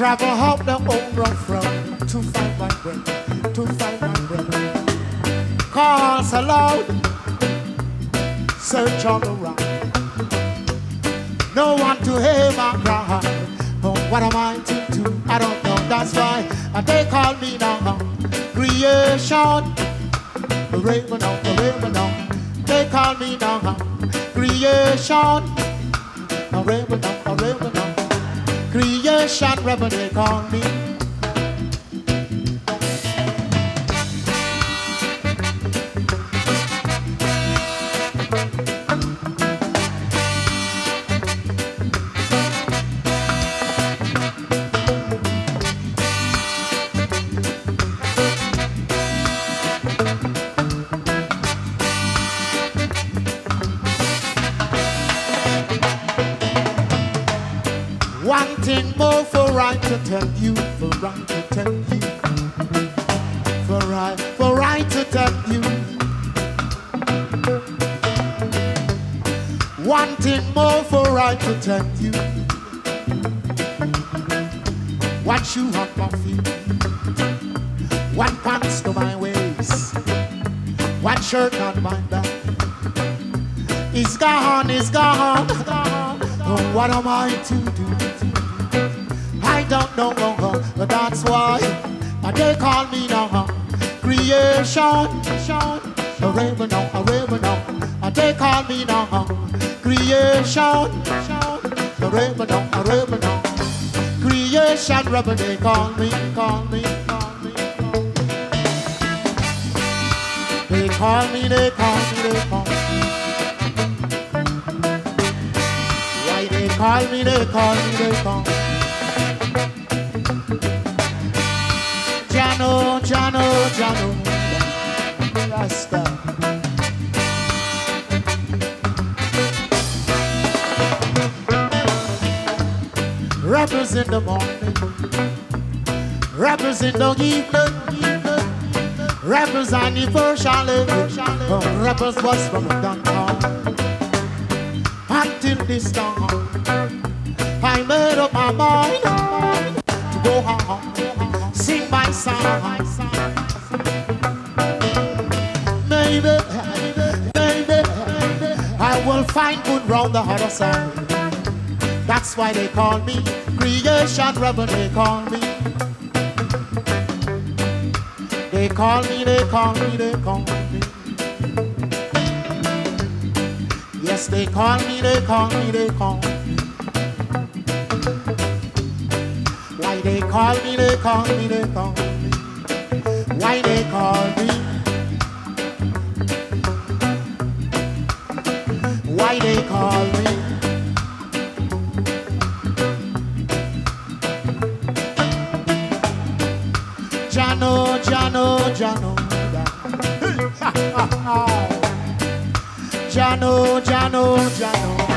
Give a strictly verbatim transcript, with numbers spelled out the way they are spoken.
travel up the old rough road to find my bread, to find my bread. Calls aloud, search all around. No one to hear my cry. Oh, what am I to do? I don't know. That's why they call me now creation. Raven on, Raven on. They call me now creation. Raven on, Raven on. Creation, rebel, they call me. One thing more for right to tell you, for right to tell you, for right, for right to tell you. One thing more for right to tell you. One shoe on my feet, one pants to my waist, one shirt on my back. It's gone, it's gone, it's gone. Oh, what am I to do? I don't know, but that's why they call me now creation. A raven on, a raven on. They call me now creation. A raven on, a raven on. Creation, rebel, they call me, call me, call me. They call me, they call me, they call me. Why they call me, they call me, they call me. Jano, Jano, Jano, Rasta. Rappers in the morning, rappers in the evening, rappers on the first chalet, oh, rappers was from the downtown. Until this time, I made up my mind to go home. Sing my song. Maybe, maybe, I will find good round the other side. That's why they call me creation rebel. They call me. They call me. They call me. They call me. Yes, they call me. They call me. They call me. They call me, they call me, they call me. Why they call me? Why they call me? Jano, Jano, Jano. Jano, Jano, Jano.